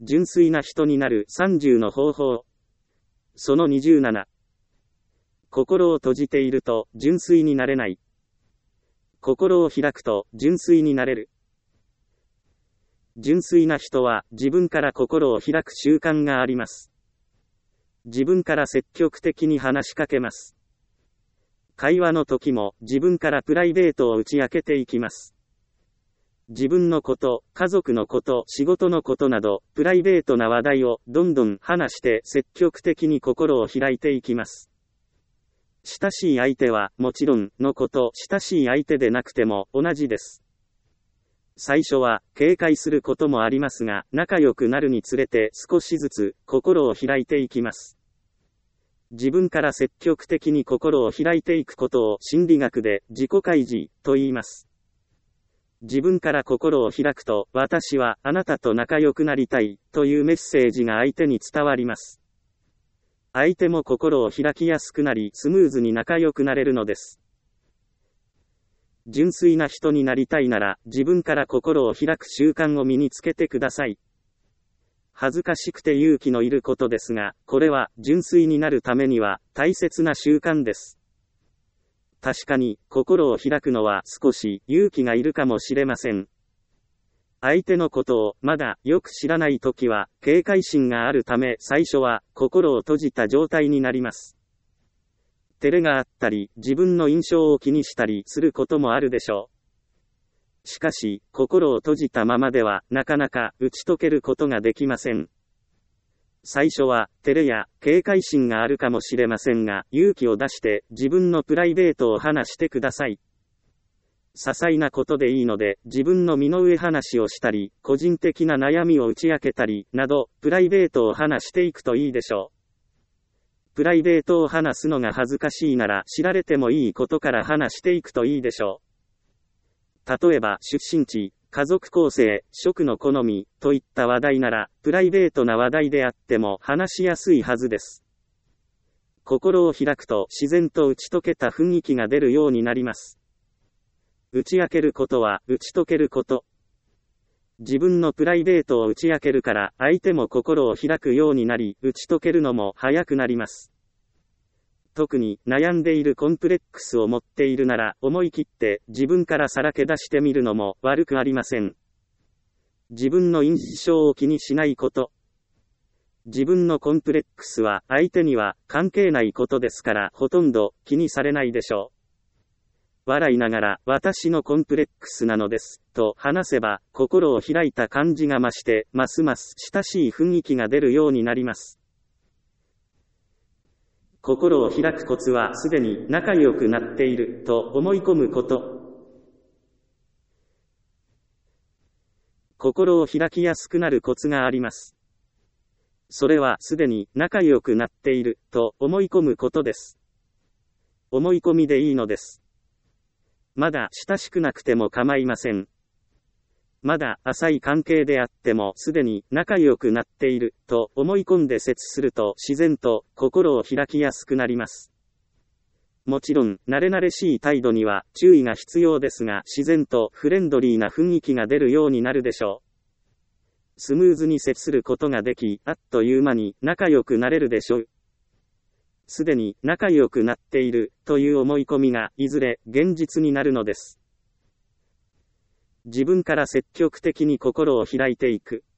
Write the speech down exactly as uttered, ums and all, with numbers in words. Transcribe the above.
純粋な人になるさんじゅうの方法。そのにじゅうなな。心を閉じていると純粋になれない。心を開くと純粋になれる。純粋な人は自分から心を開く習慣があります。自分から積極的に話しかけます。会話の時も自分からプライベートを打ち明けていきます。自分のこと、家族のこと、仕事のことなど、プライベートな話題をどんどん話して積極的に心を開いていきます。親しい相手はもちろんのこと、親しい相手でなくても同じです。最初は警戒することもありますが、仲良くなるにつれて少しずつ心を開いていきます。自分から積極的に心を開いていくことを心理学で自己開示と言います。自分から心を開くと、私はあなたと仲良くなりたいというメッセージが相手に伝わります。相手も心を開きやすくなり、スムーズに仲良くなれるのです。純粋な人になりたいなら、自分から心を開く習慣を身につけてください。恥ずかしくて勇気のいることですが、これは純粋になるためには大切な習慣です。確かに、心を開くのは少し勇気がいるかもしれません。相手のことをまだよく知らないときは、警戒心があるため最初は心を閉じた状態になります。照れがあったり、自分の印象を気にしたりすることもあるでしょう。しかし、心を閉じたままではなかなか打ち解けることができません。最初は、照れや警戒心があるかもしれませんが、勇気を出して自分のプライベートを話してください。些細なことでいいので、自分の身の上話をしたり、個人的な悩みを打ち明けたり、など、プライベートを話していくといいでしょう。プライベートを話すのが恥ずかしいなら、知られてもいいことから話していくといいでしょう。例えば、出身地、家族構成、食の好み、といった話題なら、プライベートな話題であっても話しやすいはずです。心を開くと自然と打ち解けた雰囲気が出るようになります。打ち明けることは打ち解けること。自分のプライベートを打ち明けるから相手も心を開くようになり、打ち解けるのも早くなります。特に悩んでいるコンプレックスを持っているなら、思い切って自分からさらけ出してみるのも悪くありません。自分の印象を気にしないこと。自分のコンプレックスは相手には関係ないことですから、ほとんど気にされないでしょう。笑いながら、私のコンプレックスなのです、と話せば、心を開いた感じが増して、ますます親しい雰囲気が出るようになります。心を開くコツはすでに仲良くなっていると思い込むこと。心を開きやすくなるコツがあります。それはすでに仲良くなっていると思い込むことです。思い込みでいいのです。まだ親しくなくても構いません。まだ浅い関係であってもすでに仲良くなっていると思い込んで接すると自然と心を開きやすくなります。もちろん慣れ慣れしい態度には注意が必要ですが、自然とフレンドリーな雰囲気が出るようになるでしょう。スムーズに接することができ、あっという間に仲良くなれるでしょう。すでに仲良くなっているという思い込みがいずれ現実になるのです。自分から積極的に心を開いていく。